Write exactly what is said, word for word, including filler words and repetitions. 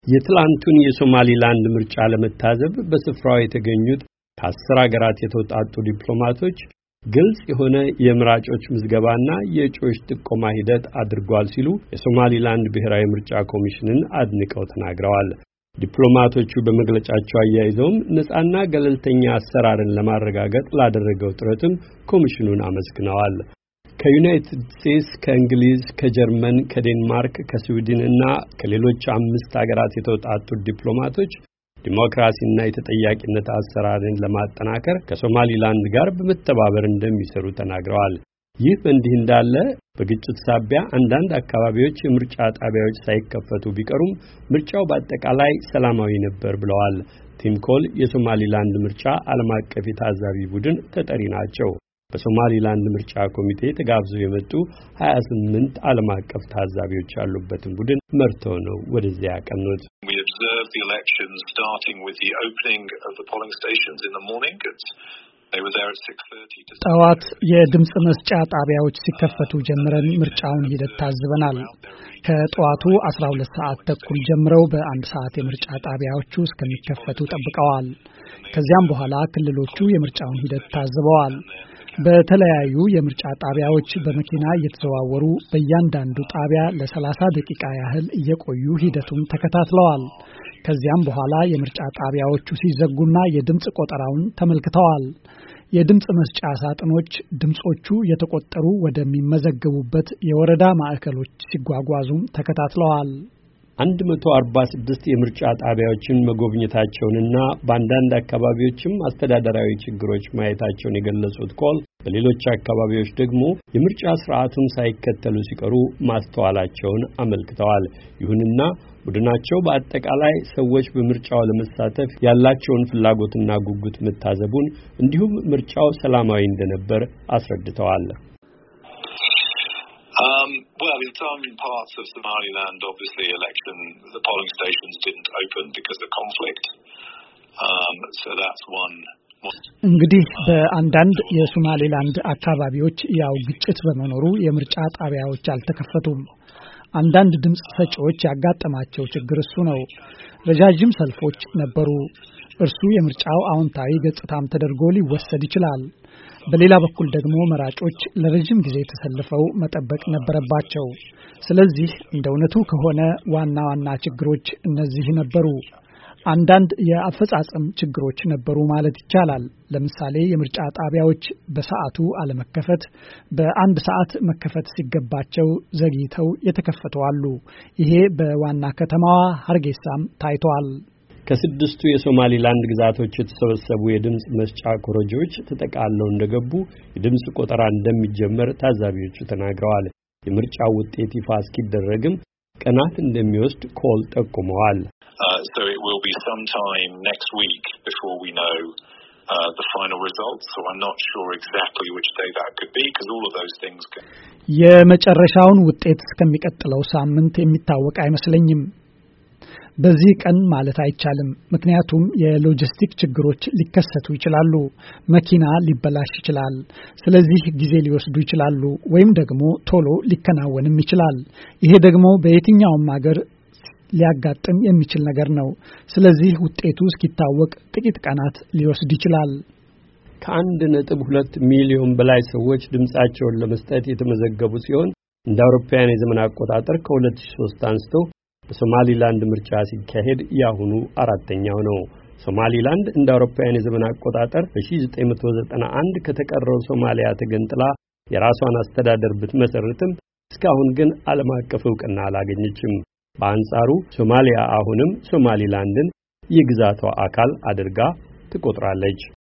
የትላንቱን የሶማሊላንድ ምርጫ ለመታዘብ በስፍራው የተገኙት ከአስር ሀገራት የተውጣጡ ዲፕሎማቶች ግልጽ የሆነ የምራጮች ምዝገባና የእጩዎች ጥቆማ ሂደት አድርጓል ሲሉ የሶማሊላንድ ብሔራዊ ምርጫ ኮሚሽንን አድንቀው ተናግረዋል። ዲፕሎማቶቹ በመግለጫቸው አያይዘውም ነፃና ገለልተኛ አሰራርን ለማረጋገጥ ላደረገው ጥረትም ኮሚሽኑን አመስግነዋል። ከዩናይትድ ስቴትስ፣ ከእንግሊዝ፣ ከጀርመን፣ ከዴንማርክ፣ ከስዊድን እና ከሌሎች አምስት ሀገራት የተውጣጡ ዲፕሎማቶች ዲሞክራሲና የተጠያቂነት አሰራርን ለማጠናከር ከሶማሊላንድ ጋር በመተባበር እንደሚሰሩ ተናግረዋል። ይህ በእንዲህ እንዳለ በግጭት ሳቢያ አንዳንድ አካባቢዎች የምርጫ ጣቢያዎች ሳይከፈቱ ቢቀሩም ምርጫው በአጠቃላይ ሰላማዊ ነበር ብለዋል። ቲም ኮል የሶማሊላንድ ምርጫ ዓለም አቀፍ የታዛቢ ቡድን ተጠሪ ናቸው። በሶማሊላንድ ምርጫ ኮሚቴ ተጋብዘው የመጡ ሀያ ስምንት ዓለም አቀፍ ታዛቢዎች ያሉበትን ቡድን መርተው ነው ወደዚያ ያቀኑት። We observed the elections starting with the opening of the polling stations in the morning. They were there at six thirty. ጠዋት የድምጽ መስጫ ጣቢያዎች ሲከፈቱ ጀምረን ምርጫውን ሂደት ታዝበናል። ከጠዋቱ አስራ ሁለት ሰዓት ተኩል ጀምረው በአንድ ሰዓት የምርጫ ጣቢያዎቹ እስከሚከፈቱ ጠብቀዋል። ከዚያም በኋላ ክልሎቹ የምርጫውን ሂደት ታዝበዋል። በተለያዩ የምርጫ ጣቢያዎች በመኪና እየተዘዋወሩ በእያንዳንዱ ጣቢያ ለሰላሳ ደቂቃ ያህል እየቆዩ ሂደቱን ተከታትለዋል። ከዚያም በኋላ የምርጫ ጣቢያዎቹ ሲዘጉና የድምጽ ቆጠራውን ተመልክተዋል። የድምጽ መስጫ ሳጥኖች ድምጾቹ የተቆጠሩ ወደሚመዘገቡበት የወረዳ ማዕከሎች ሲጓጓዙም ተከታትለዋል። አንድ መቶ አርባ ስድስት የምርጫ ጣቢያዎችን መጎብኘታቸውንና በአንዳንድ አካባቢዎችም አስተዳደራዊ ችግሮች ማየታቸውን የገለጹት ኮል በሌሎች አካባቢዎች ደግሞ የምርጫ ስርዓቱን ሳይከተሉ ሲቀሩ ማስተዋላቸውን አመልክተዋል። ይሁንና ቡድናቸው በአጠቃላይ ሰዎች በምርጫው ለመሳተፍ ያላቸውን ፍላጎትና ጉጉት መታዘቡን እንዲሁም ምርጫው ሰላማዊ እንደነበር አስረድተዋል። Um, well, in some parts of Somaliland, obviously, election the polling stations didn't open because of conflict. Um, so that's one. እንግዲህ በአንዳንድ የሶማሊላንድ አካባቢዎች ያው ግጭት በመኖሩ የምርጫ ጣቢያዎች አልተከፈቱም። አንዳንድ ድምጽ ሰጪዎች ያጋጠማቸው ችግር እሱ ነው። ረጃጅም ሰልፎች ነበሩ። እርሱ የምርጫው አዎንታዊ ገጽታም ተደርጎ ሊወሰድ ይችላል። በሌላ በኩል ደግሞ መራጮች ለረጅም ጊዜ ተሰልፈው መጠበቅ ነበረባቸው። ስለዚህ እንደውነቱ ከሆነ ዋና ዋና ችግሮች እነዚህ ነበሩ። አንዳንድ የአፈጻጸም ችግሮች ነበሩ ማለት ይቻላል። ለምሳሌ የምርጫ ጣቢያዎች በሰዓቱ አለመከፈት፣ በአንድ ሰዓት መከፈት ሲገባቸው ዘግይተው የተከፈቱ አሉ። ይሄ በዋና ከተማዋ ሀርጌሳም ታይቷል። ከስድስቱ የሶማሊላንድ ግዛቶች የተሰበሰቡ የድምጽ መስጫ ኮረጆች ተጠቃለው እንደገቡ የድምጽ ቆጠራ እንደሚጀመር ታዛቢዎቹ ተናግረዋል። የምርጫው ውጤት ይፋ እስኪደረግም ቀናት እንደሚወስድ ኮል ጠቁመዋል። Uh, so it will be sometime next week before we know uh, the final results. So I'm not sure exactly which day that could be because all of those things can. የመጨረሻውን ውጤት እስከሚቀጥለው ሳምንት የሚታወቅ አይመስለኝም። በዚህ ቀን ማለት አይቻልም። ምክንያቱም የሎጂስቲክ ችግሮች ሊከሰቱ ይችላሉ። መኪና ሊበላሽ ይችላል። ስለዚህ ጊዜ ሊወስዱ ይችላሉ ወይም ደግሞ ቶሎ ሊከናወንም ይችላል። ይሄ ደግሞ በየትኛውም ሀገር ሊያጋጥም የሚችል ነገር ነው። ስለዚህ ውጤቱ እስኪታወቅ ጥቂት ቀናት ሊወስድ ይችላል። ከአንድ ነጥብ ሁለት ሚሊዮን በላይ ሰዎች ድምጻቸውን ለመስጠት የተመዘገቡ ሲሆን እንደ አውሮፓውያን የዘመን አቆጣጠር ከሁለት ሺህ ሶስት አንስቶ በሶማሊላንድ ምርጫ ሲካሄድ ያሁኑ አራተኛው ነው። ሶማሊላንድ እንደ አውሮፓውያን የዘመን አቆጣጠር በ1991 ከተቀረው ሶማሊያ ተገንጥላ የራሷን አስተዳደር ብትመሰርትም እስካሁን ግን ዓለም አቀፍ ዕውቅና አላገኘችም። በአንጻሩ ሶማሊያ አሁንም ሶማሊላንድን የግዛቷ አካል አድርጋ ትቆጥራለች።